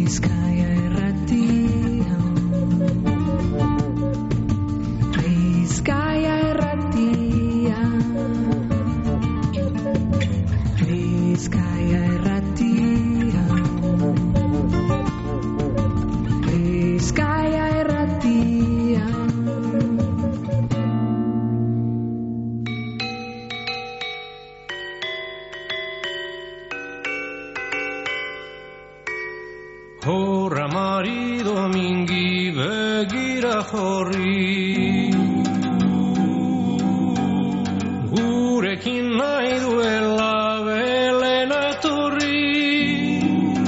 Horra marido mingi begira jorri Gurekin nahi duela belena etorri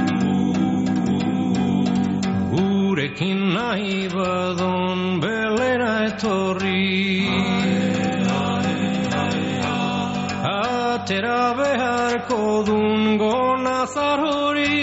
Gurekin nahi badon belena etorri Atera beharko dun gonazar hori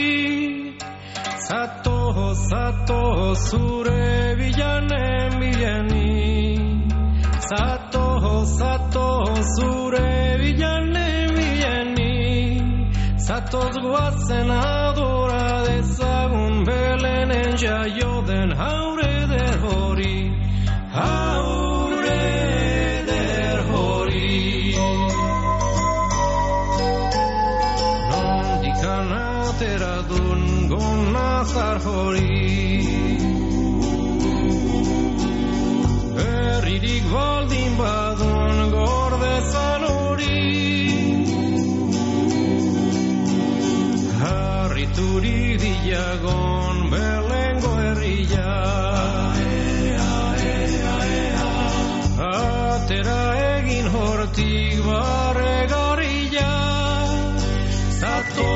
Zato zure bilanen bilani Zato zure bilanen bilani Zatoz guazen adora dezagun belenen jaio den haure der hori Haure der hori Nondikan atera dun gonazar hori Herririk baldin badun gordezan hori Harrituri diagon belengo herria Atera egin hortik barregarria Zato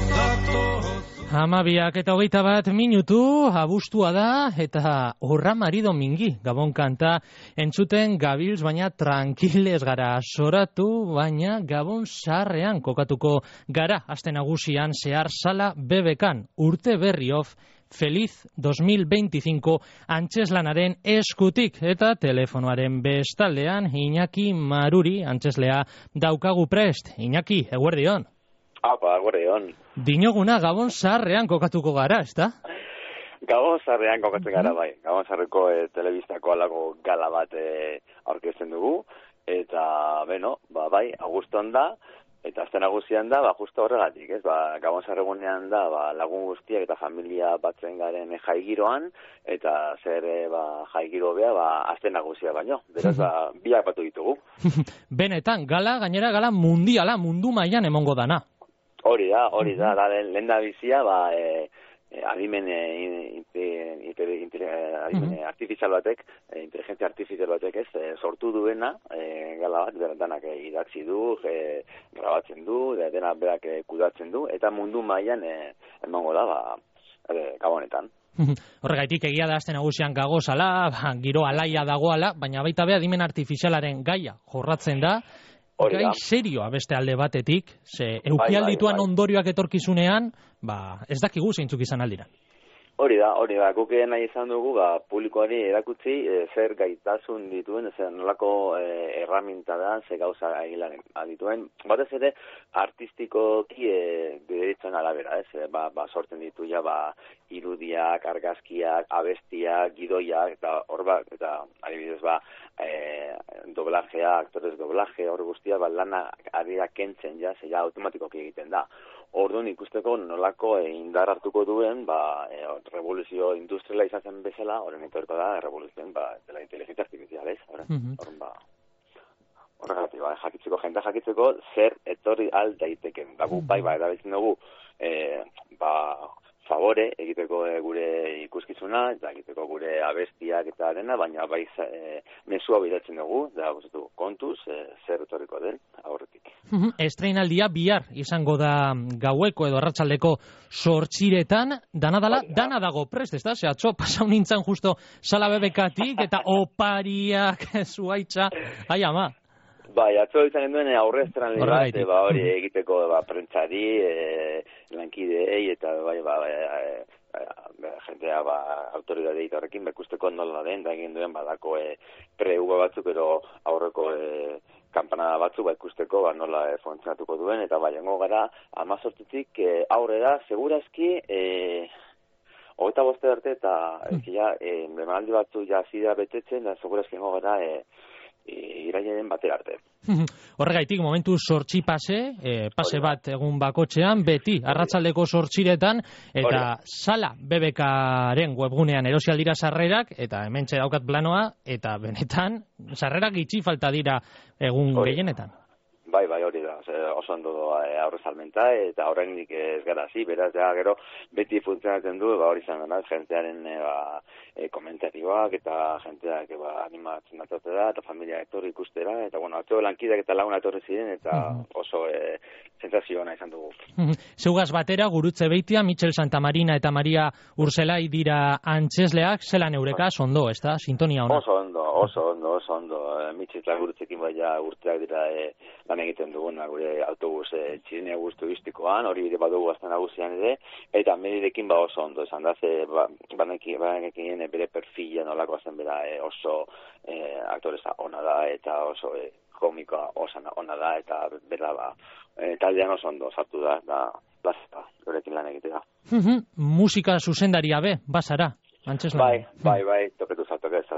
12:21 abuztua da eta Horra marido mingi Gabon kanta entzuten gabiltz, baina tranquiles gara soratu, baina Gabon sarrean kokatuko gara aste nagusian zehar sala BBKan urte berri of Feliz 2025 antzeslanaren eskutik eta telefonoaren bestaldean Iñaki Maruri antzeslea daukagu prest. Iñaki, eguerdion. Apa, eguerdion. Dinoguna Gabon Zaharrean kokatuko gara, ezta? Gabon Zaharrean kokatzen gara, bai. Gabon Zaharreko telebistako alako gala bat aurkezten dugu. Eta, beno, bai, aguston da, eta azten nagusian da, justo horregatik, ez? Gabon Zaharregunean da, lagun guztiak eta familia batzen garen jaigiroan, eta zer jaigiro bea, azten nagusia baino. Beraz, biak batu ditugu. Benetan, gainera gala mundiala, mundu mailan emongo dana. Hori da, lehen da bizia, adimen artifizial batek, inteligentzia artifizial batek ez, sortu duena, gala bat, danak idatzi du, grabatzen du, dena berak kudatzen du, eta mundu mailan emango da, Gabonetan. Horregaitik egia da aste nagusian gagozala, giro alaia dagoala, baina baita be adimen artifizialaren gaia jorratzen da, gai serioa beste alde batetik, ze eukialdituan ondorioak etorkizunean, ez dakigu zeintzuk izan aldira. Hori da, guk nahi izan dugu, publikoari erakutsi zer gaitasun dituen, zer nolako erraminta da, zer gauza egilaren dituen, batez ere artistikoki bideritzen arabera, sortzen ditu irudiak, argazkiak, abestiak, gidoiak, eta adibidez doblajea, aktores doblaje, hor guztia, lana adira kentzen ja automatikoki egiten da. Orduan ikusteko nolako indar hartuko duen, revoluzio industriala izan zen bezala, horren etorko da, revoluzioen dela inteligentzia artifizial, ez? Horregatik, jendea jakitzeko zer etorri aldaiteken. Bai, erabiltzen dugu, favore egiteko gure ikuskizuna, eta egiteko gure abestiak eta dena, baina mesua bidatzen dugu, kontuz, zer etorriko den aurretik. Estreinaldia bihar izango da gaueko edo arratsaldeko 8:00 dana dago prest, ezta? Ze atzo pasau nintzen justo sala BBKtik eta opariak zuaitza, ai ama. Bai, atzo izan genduen aurre estreinaldi bat, hori egiteko prentsari, lankideei eta jentea autoridadei eta horrekin bekusteko nola den, da egin duen badako pre-uga batzuk ero aurreko kanpanada batzuk ikusteko nola funtzionatuko duen, eta jengo gara 18tik aurrera segurazki 25 arte, eta emanaldi batzu jazida betetzen, da segurazki ingo gara irailaren batera arte. Horregaitik, momentu sortxi pase bat egun bakotxean, beti, arratsaldeko sortxiretan, eta Sala BBKaren webgunean erosi aldira sarrerak, eta hementxe daukat planoa, eta benetan, sarrerak itxi falta dira egun gehienetan. Bai, hori da, oso ondo aurre salmenta, eta horrendik ez gara zi, beraz, gero, beti funtzionatzen du, hori izan da, jentearen komentarioak, eta jenteak animatzen datote da, eta familia etorri ikustera, eta, atzo lankideak eta laguna etorri ziren, eta oso sensazio ona izan dugu. Zeugaz batera, gurutze beitia, Michel Santamarina eta Maria Urzelai dira antzesleak, zelan eurekaz, ondo, ez da, sintonia ona? Oso ondo, Michel eta gurutzekin baina urteak dira lan egiten duguna gure autobus txirinea guztu iztikoan, hori bide badugu azten nagusian ere, eta medirekin oso ondo, esan da, banekin bere perfila nolako zen bera oso aktoreza ona da, eta oso komikoa ona da, eta bera taldean oso ondo sartu da plazeta, gorekin lan egitea. Musika zuzendaria be, bazara, antzeslan? Bai, toketu ez.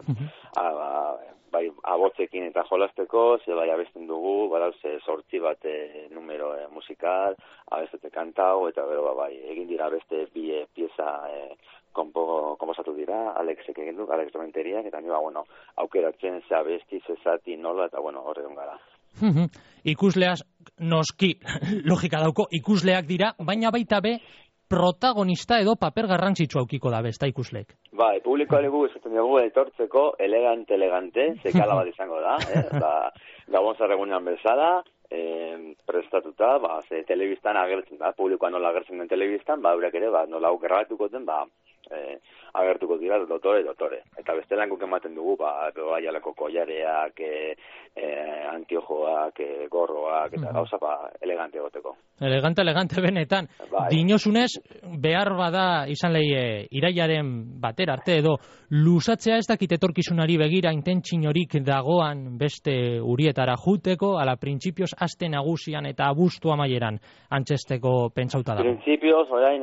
Bai, abotzekin eta jolasteko, ze bai abesten dugu, badauze sortzi bat numero musikal, abestete kantau, eta bero bai, egin dira beste bi pieza komposatu dira, Alexek egin du, Alex Domenteriak, eta nire, aukeratzen ze abesti, ze zati, nola, eta horregun gara. Ikusleaz, noski, logika dauko, ikusleak dira, baina baita be, protagonista edo paper garrantzitsu aukiko da besta ikusleek. Bai, publikoari gu esaten dugu etortzeko elegante, zekala bat izango da, Gabon Zarregunean bezala, prestatuta, ze telebistan agertzen da, publikoa nola agertzen den telebistan, eurek ere, nola grabatuko den, agertuko dira dotore. Eta beste lan guk ematen dugu, baialako kollareak, antiojoak, gorroak, eta gauza, elegante egoteko. Elegante benetan. Dinosunez, behar bada izan lehi irailaren batera arte edo, lusatzea ez dakit etorkizunari begira intentzinorik dagoan beste urietara juteko, ala printzipioz aste nagusian eta abuztu amaieran antzesteko pentsauta dago. Printzipioz, orain,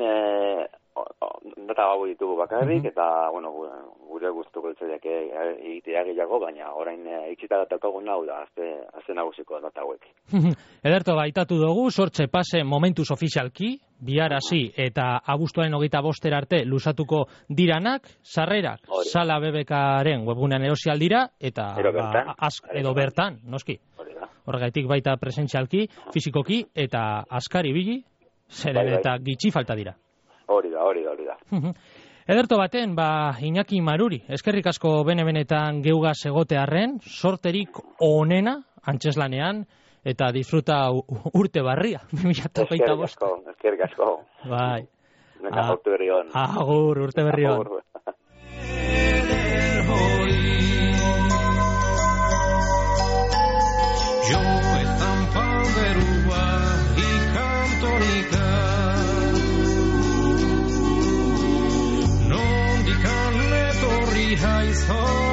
data gau ditugu bakarrik, eta, gure guztuko eltzeriak egitea gehiago, baina orain itxita datakagun hau da, azte nagusiko data hauek. Ederto baitatu dugu, sortxe pase momentuz ofizialki, bihar hasi eta abuztuaren 25 arte lusatuko diranak, sarrerak, Sala BBKaren webgunean erosi aldira, eta edo bertan, noski. Horregaitik baita presentzialki, fizikoki, eta askari bili, zeren eta gitxi falta dira. Hori da. Ederto baten, Iñaki Maruri, eskerrik asko benetan geugaz egotearren, sorterik onena, antzeslanean, eta disfruta urte barria, 2025. Eskerrik asko. Bai. Urte berri hon. Agur, urte berri hon. Yo estampan berua y cantonica. Non di canne torri haizo